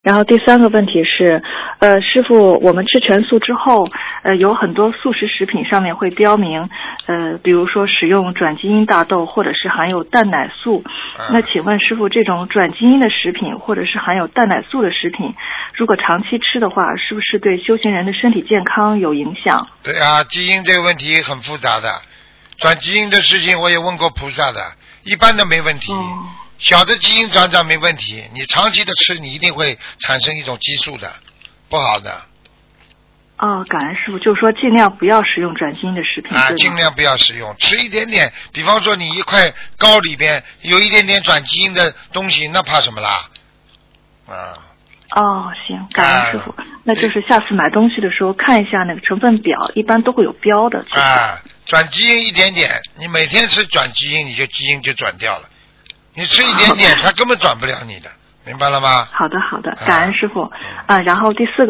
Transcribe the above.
然后第3个问题是，师傅，我们吃全素之后，有很多素食食品上面会标明，比如说使用转基因大豆，或者是含有蛋奶素。那请问师傅，这种转基因的食品，或者是含有蛋奶素的食品，如果长期吃的话，是不是对修行人的身体健康有影响？ 对啊，基因这个问题很复杂的，转基因的事情我也问过菩萨的，一般的没问题。小的基因转没问题，你长期的吃，你一定会产生一种激素的，不好的。 感恩师傅，就是说尽量不要食用转基因的食品。 尽量不要食用，吃一点点，比方说你一块糕里边有一点点转基因的东西，那怕什么啦？ 行，感恩师傅。那就是下次买东西的时候看一下那个成分表，一般都会有标的。 转基因一点点，你每天吃转基因，你就基因就转掉了。你吃一点点，它根本转不了你的，明白了吗？ 好的，感恩师傅。然后第4个